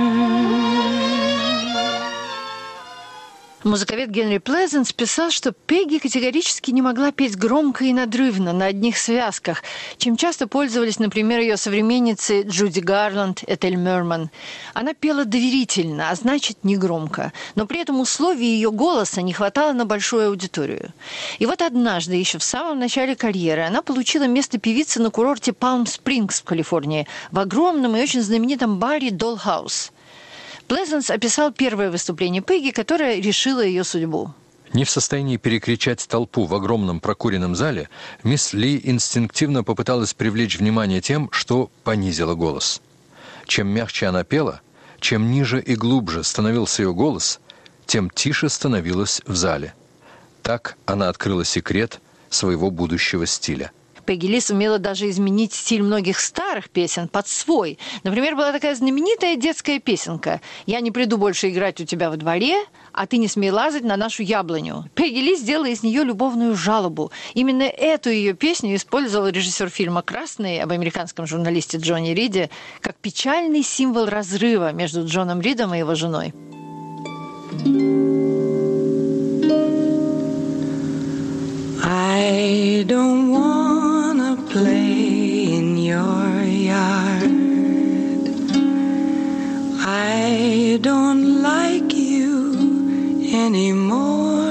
S16: Музыковед Генри Плезенс писал, что Пегги категорически не могла петь громко и надрывно, на одних связках, чем часто пользовались, например, ее современницы Джуди Гарланд, Этель Мерман. Она пела доверительно, а значит, негромко, но при этом условий ее голоса не хватало на большую аудиторию. И вот однажды, еще в самом начале карьеры, она получила место певицы на курорте Палм-Спрингс в Калифорнии, в огромном и очень знаменитом баре «Доллхаус». Плезенс описал первое выступление Пегги, которое решило ее судьбу.
S18: Не в состоянии перекричать толпу в огромном прокуренном зале, мисс Ли инстинктивно попыталась привлечь внимание тем, что понизила голос. Чем мягче она пела, чем ниже и глубже становился ее голос, тем тише становилась в зале. Так она открыла секрет своего будущего стиля.
S16: Пегги Ли сумела даже изменить стиль многих старых песен под свой. Например, была такая знаменитая детская песенка «Я не приду больше играть у тебя во дворе, а ты не смей лазать на нашу яблоню». Пегги Ли сделала из нее любовную жалобу. Именно эту ее песню использовал режиссер фильма «Красный» об американском журналисте Джонни Риде как печальный символ разрыва между Джоном Ридом и его женой.
S20: I don't wanna play in your yard. I don't like you anymore.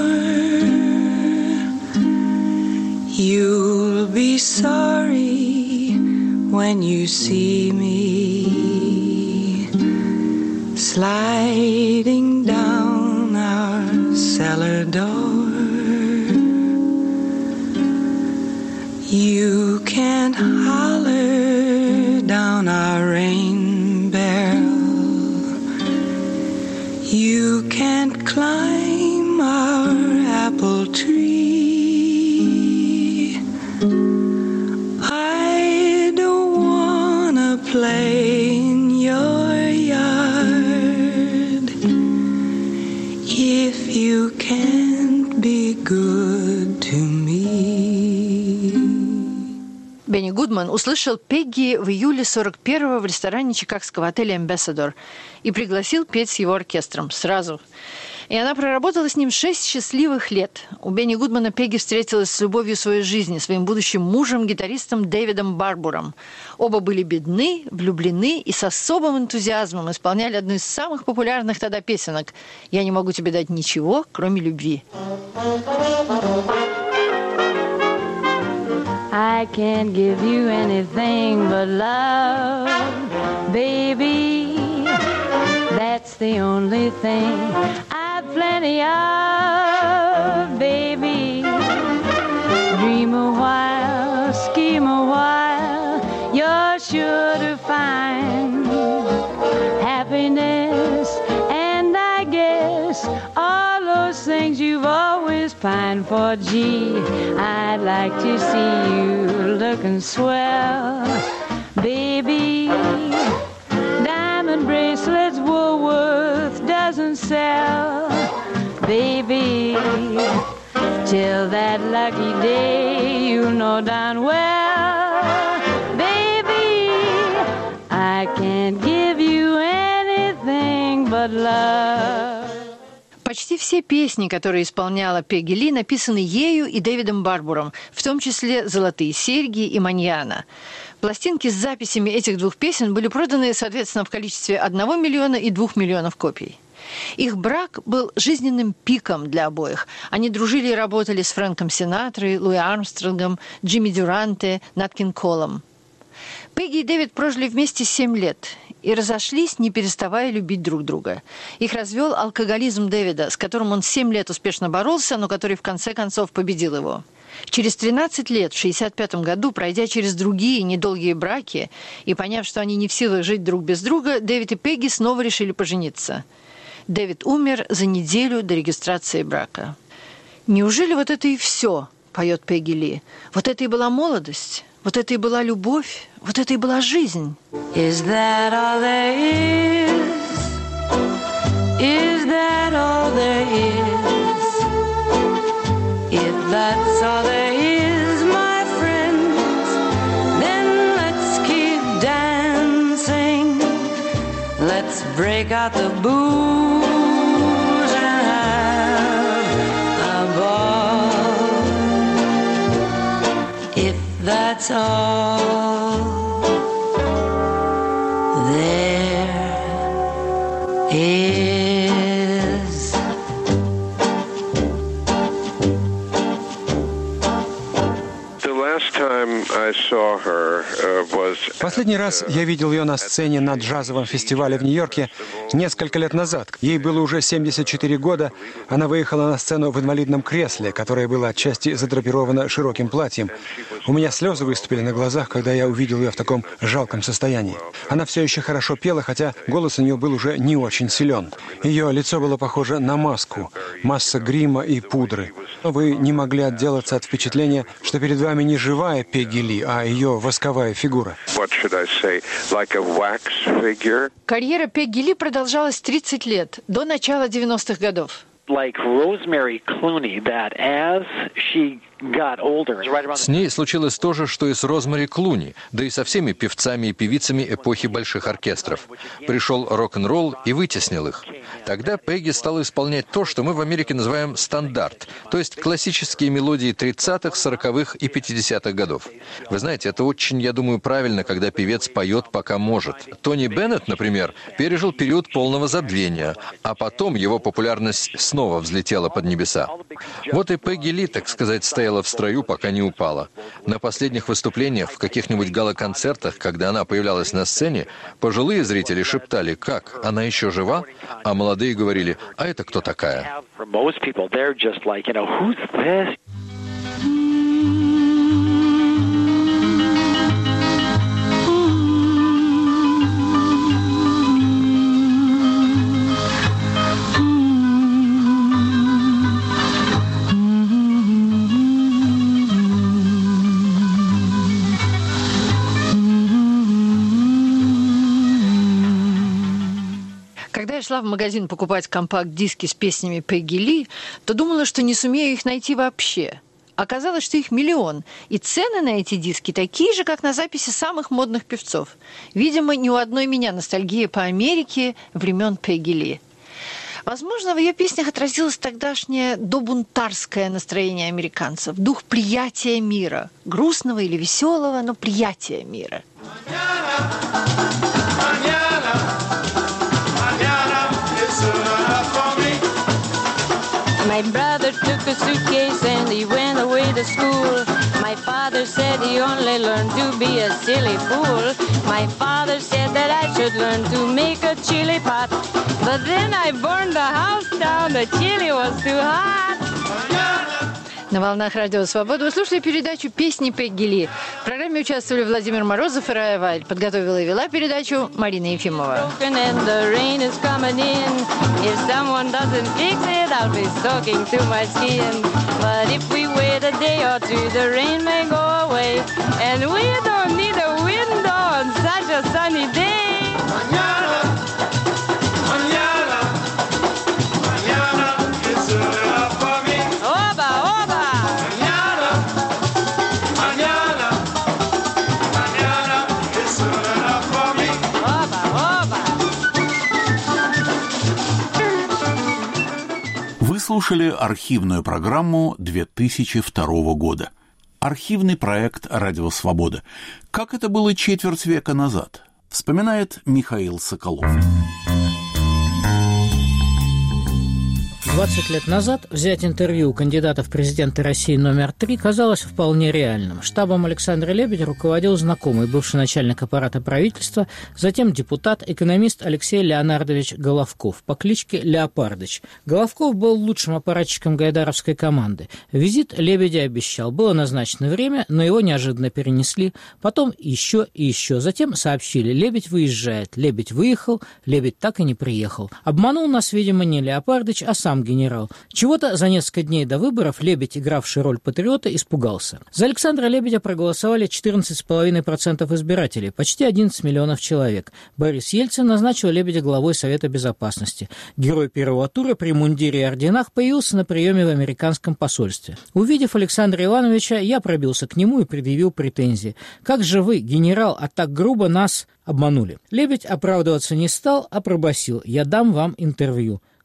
S20: You'll be sorry when you see me sliding down our cellar door. You can't holler down our rain barrel. You can't climb our apple tree. I don't wanna play in your yard if you can't be good to me.
S16: Бенни Гудман услышал Пегги в июле 41-го в ресторане чикагского отеля «Эмбэссадор» и пригласил петь с его оркестром сразу. И она проработала с ним 6 счастливых лет. У Бенни Гудмана Пегги встретилась с любовью своей жизни, своим будущим мужем, гитаристом Дэвидом Барбуром. Оба были бедны, влюблены и с особым энтузиазмом исполняли одну из самых популярных тогда песенок «Я не могу тебе дать ничего, кроме любви».
S17: I can't give you anything but love, baby. That's the only thing I've plenty of, baby. Dream a while, scheme a while, you're sure to find happiness, and I guess all those things you've always pined for. Gee, I'd like to see you looking swell, baby. Diamond bracelets Woolworth doesn't sell, baby. Till that lucky day, you know darn well, baby, I can't give you anything but love.
S16: Почти все песни, которые исполняла Пегги Ли, написаны ею и Дэвидом Барбуром, в том числе «Золотые серьги» и «Маньяна». Пластинки с записями этих двух песен были проданы, соответственно, в количестве 1 миллиона и 2 миллионов копий. Их брак был жизненным пиком для обоих. Они дружили и работали с Фрэнком Синатрой, Луи Армстронгом, Джимми Дюранте, Нат Кинг Колом. Пегги и Дэвид прожили вместе 7 лет и разошлись, не переставая любить друг друга. Их развел алкоголизм Дэвида, с которым он 7 лет успешно боролся, но который в конце концов победил его. Через 13 лет, в 1965 году, пройдя через другие недолгие браки и поняв, что они не в силах жить друг без друга, Дэвид и Пегги снова решили пожениться. Дэвид умер за неделю до регистрации брака. «Неужели вот это и все?» – поет Пегги Ли. «Вот это и была молодость, вот это и была любовь, вот это и была жизнь».
S20: Is that all there is? Is that all there is? If that's all there is, my friends, then let's keep dancing. Let's break out the booze and have a ball. If that's all there is.
S21: The last time I saw
S4: Последний раз я видел ее на сцене на джазовом фестивале в Нью-Йорке несколько лет назад. Ей было уже 74 года. Она выехала на сцену в инвалидном кресле, которое было отчасти задрапировано широким платьем. У меня слезы выступили на глазах, когда я увидел ее в таком жалком состоянии. Она все еще хорошо пела, хотя голос у нее был уже не очень силен. Ее лицо было похоже на маску, масса грима и пудры. Вы не могли отделаться от впечатления, что перед вами не живая Пегги Ли, а ее восковая фигура.
S16: Карьера Пегги Ли продолжалась 30 лет, до начала 90-х годов.
S18: С ней случилось то же, что и с Розмари Клуни, да и со всеми певцами и певицами эпохи больших оркестров. Пришел рок-н-ролл и вытеснил их. Тогда Пегги стала исполнять то, что мы в Америке называем стандарт, то есть классические мелодии 30-х, 40-х и 50-х годов. Вы знаете, это очень, я думаю, правильно, когда певец поет, пока может. Тони Беннет, например, пережил период полного забвения, а потом его популярность снова взлетела под небеса. Вот и Пегги Ли, так сказать, стояла в строю, пока не упала. На последних выступлениях в каких-нибудь гала-концертах, когда она появлялась на сцене, пожилые зрители шептали: «Как? Она еще жива?» А молодые говорили: «А это кто такая?»
S16: Когда я шла в магазин покупать компакт-диски с песнями Пегги Ли, то думала, что не сумею их найти вообще. Оказалось, что их миллион, и цены на эти диски такие же, как на записи самых модных певцов. Видимо, ни у одной меня ностальгия по Америке времен Пегги Ли. Возможно, в ее песнях отразилось тогдашнее добунтарское настроение американцев, дух приятия мира, грустного или веселого, но приятия мира.
S17: My brother took a suitcase and he went away to school. My father said he only learned to be a silly fool. My father said that I should learn to make a chili pot. But then I burned the house down, the chili was too hot.
S16: На волнах Радио Свобода вы слушали передачу «Песни Пегги Ли». В программе участвовали Владимир Морозов и Рая Валь. Подготовила и вела передачу Марина Ефимова.
S1: Слушали архивную программу 2002 года. Архивный проект «Радио Свобода». Как это было четверть века назад, вспоминает Михаил Соколов.
S5: 20 лет назад взять интервью у кандидата в президенты России номер 3 казалось вполне реальным. Штабом Александра Лебедя руководил знакомый, бывший начальник аппарата правительства, затем депутат, экономист Алексей Леонардович Головков по кличке Леопардыч. Головков был лучшим аппаратчиком гайдаровской команды. Визит Лебедя обещал. Было назначено время, но его неожиданно перенесли. Потом еще и еще. Затем сообщили: Лебедь выезжает. Лебедь выехал, Лебедь так и не приехал. Обманул нас, видимо, не Леопардыч, а сам генерал. Чего-то за несколько дней до выборов Лебедь, игравший роль патриота, испугался. За Александра Лебедя проголосовали 14,5% избирателей, почти 11 миллионов человек. Борис Ельцин назначил Лебедя главой Совета Безопасности. Герой первого тура при мундире и орденах появился на приеме в американском посольстве. Увидев Александра Ивановича, я пробился к нему и предъявил претензии. «Как же вы, генерал, а так грубо нас обманули?» Лебедь оправдываться не стал, а пробасил: «Я дам вам интервью».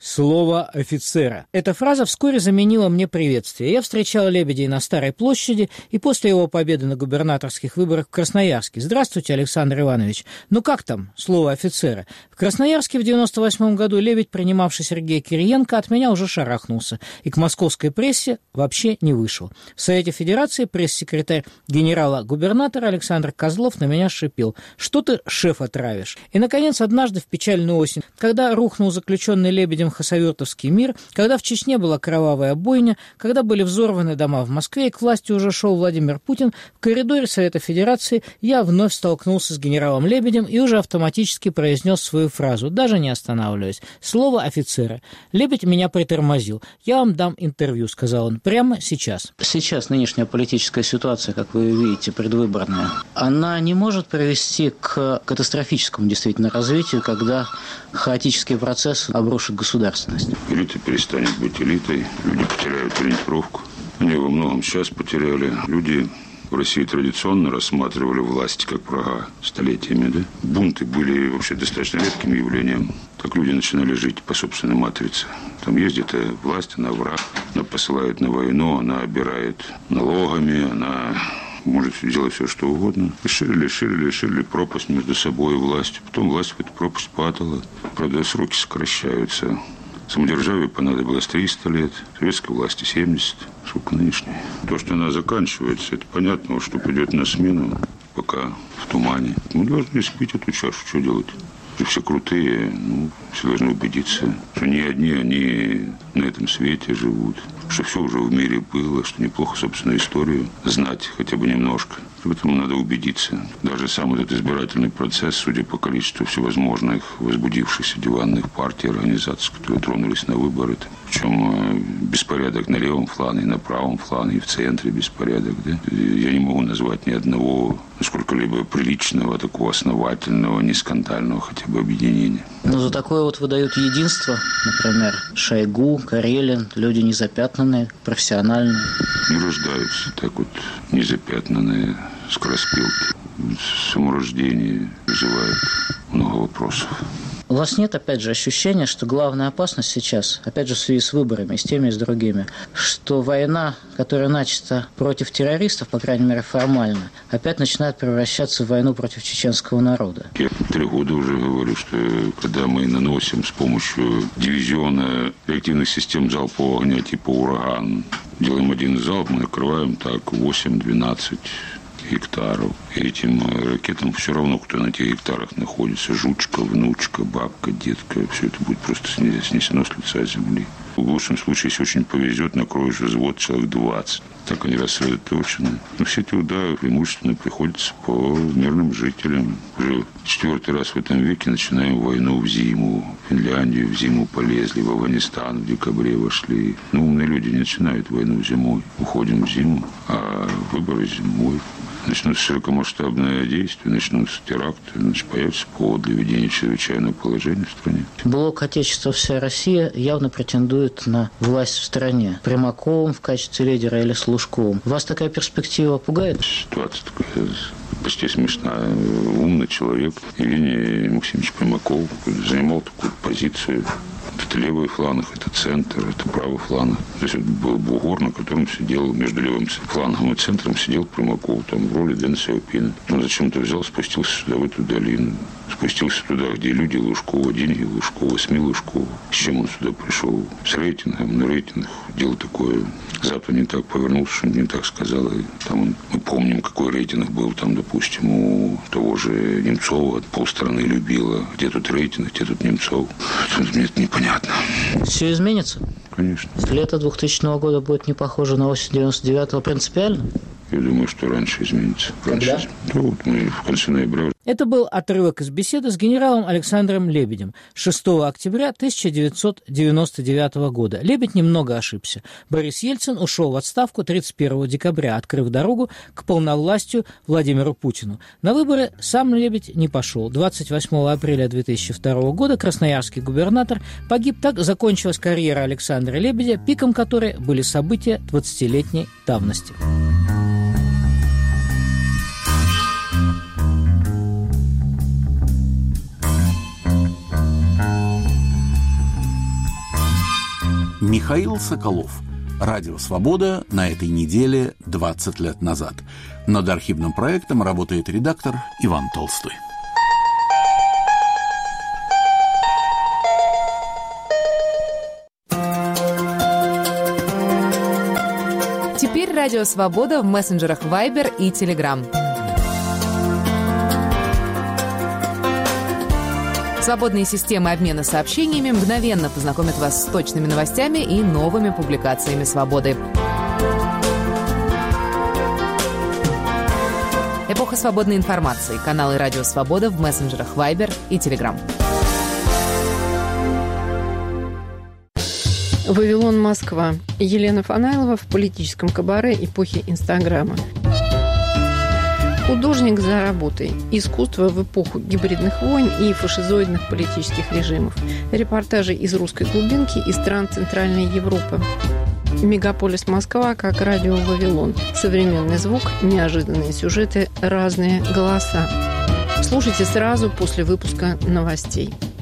S5: слово офицера. Эта фраза вскоре заменила мне приветствие. Я встречал Лебедей на Старой площади и после его победы на губернаторских выборах в Красноярске. Здравствуйте, Александр Иванович. Ну как там слово офицера? В Красноярске в 98 году Лебедь, принимавший Сергея Кириенко, от меня уже шарахнулся и к московской прессе вообще не вышел. В Совете Федерации пресс-секретарь генерала-губернатора Александр Козлов на меня шипел: «Что ты, шефа, травишь?» И, наконец, однажды в печальную осень, когда рухнул заключенный Лебедем хасавюртовский мир, когда в Чечне была кровавая бойня, когда были взорваны дома в Москве и к власти уже шел Владимир Путин, в коридоре Совета Федерации я вновь столкнулся с генералом Лебедем и уже автоматически произнес свою фразу, даже не останавливаясь. Слово офицера. Лебедь меня притормозил. «Я вам дам интервью», — сказал он, — «прямо сейчас».
S3: Сейчас нынешняя политическая ситуация, как вы видите, предвыборная, она не может привести к катастрофическому действительно развитию, когда хаотический процесс обрушит государственность.
S22: Элита перестанет быть элитой, люди потеряют ориентировку. Они во многом сейчас потеряли. Люди в России традиционно рассматривали власть как врага столетиями. Да? Бунты были вообще достаточно редким явлением. Так люди начинали жить по собственной матрице. Там ездит власть, она враг, она посылает на войну, она обирает налогами, она может делать все, что угодно. И ширили пропасть между собой и властью. Потом власть в эту пропасть падала. Правда, сроки сокращаются. Самодержавию понадобилось 300 лет, советской власти 70. Сколько нынешней? То, что она заканчивается, это понятно, что придет на смену, пока в тумане. Мы должны испить эту чашу, что делать? Все крутые, все должны убедиться, что не одни они на этом свете живут, что все уже в мире было, что неплохо собственную историю знать хотя бы немножко. В этом надо убедиться. Даже сам этот избирательный процесс, судя по количеству всевозможных возбудившихся диванных партий, организаций, которые тронулись на выборы, причем беспорядок на левом флане, и на правом флане, и в центре беспорядок. Да? Я не могу назвать ни одного сколько-либо приличного, такого основательного, не скандального хотя бы объединения.
S3: Но за такое вот выдают единство, например, Шойгу, Карелин, люди незапятнанные, профессиональные.
S22: Не рождаются так вот незапятнанные скороспелки. Саморождение вызывает много вопросов.
S3: У вас нет, опять же, ощущения, что главная опасность сейчас, опять же, в связи с выборами, и с теми, и с другими, что война, которая начата против террористов, по крайней мере, формально, опять начинает превращаться в войну против чеченского народа?
S22: Я 3 года уже говорю, что когда мы наносим с помощью дивизиона реактивных систем залпового огня типа «Ураган», делаем один залп, мы накрываем так 8-12 гектаров. И этим ракетам все равно, кто на этих гектарах находится. Жучка, внучка, бабка, детка. Все это будет просто снесено с лица земли. В лучшем случае, если очень повезет, накроешь взвод человек 20. Так они рассредоточены. Но все эти удары преимущественно приходятся по мирным жителям. Уже 4-й раз в этом веке начинаем войну в зиму. В Финляндию в зиму полезли, в Афганистан в декабре вошли. Но умные люди не начинают войну зимой. Уходим в зиму, а выборы зимой. Начнутся широкомасштабные действия, начнутся теракты, значит, появится повод для введения чрезвычайного положения в стране.
S3: Блок «Отечество. Вся Россия» явно претендует на власть в стране. Примаковым в качестве лидера или с Лужковым. Вас такая перспектива пугает?
S22: Ситуация такая почти смешная. Умный человек Евгений Максимович Примаков занимал такую позицию. Это левый фланг, это центр, это правый фланг. То есть это был бугор, на котором сидел, между левым флангом и центром сидел Примаков, там в роли Дэн Сяопина. Он зачем-то взял, спустился сюда, в эту долину. Спустился туда, где люди Лужкова, деньги Лужкова, СМИ Лужкова. С чем он сюда пришел? С рейтингом, на рейтинг. Дело такое. Запад не так повернулся, что не так сказал. И там мы помним, какой рейтинг был там, допустим, у того же Немцова. Полстраны любила. Где тут рейтинг, где тут Немцов? Мне это непонятно.
S3: Все изменится?
S22: Конечно.
S3: Лето 2000 года будет не похоже на осень 99-го принципиально?
S22: Я думаю, что раньше изменится. Когда? Да, вот мы в конце ноября.
S5: Это был отрывок из беседы с генералом Александром Лебедем 6 октября 1999 года. Лебедь немного ошибся. Борис Ельцин ушел в отставку 31 декабря, открыв дорогу к полновластию Владимиру Путину. На выборы сам Лебедь не пошел. 28 апреля 2002 года красноярский губернатор погиб. Так закончилась карьера Александра Лебедя, пиком которой были события 20-летней давности.
S1: Михаил Соколов. Радио «Свобода» на этой неделе 20 лет назад. Над архивным проектом работает редактор Иван Толстой.
S2: Теперь Радио «Свобода» в мессенджерах Viber и Telegram. Свободные системы обмена сообщениями мгновенно познакомят вас с точными новостями и новыми публикациями «Свободы». Эпоха свободной информации. Каналы «Радио Свобода» в мессенджерах Viber и Telegram.
S7: Вавилон, Москва. Елена Фанайлова в политическом кабаре эпохи Инстаграма. Художник за работой. Искусство в эпоху гибридных войн и фашизоидных политических режимов. Репортажи из русской глубинки и стран Центральной Европы. Мегаполис Москва как радио Вавилон. Современный звук, неожиданные сюжеты, разные голоса. Слушайте сразу после выпуска новостей.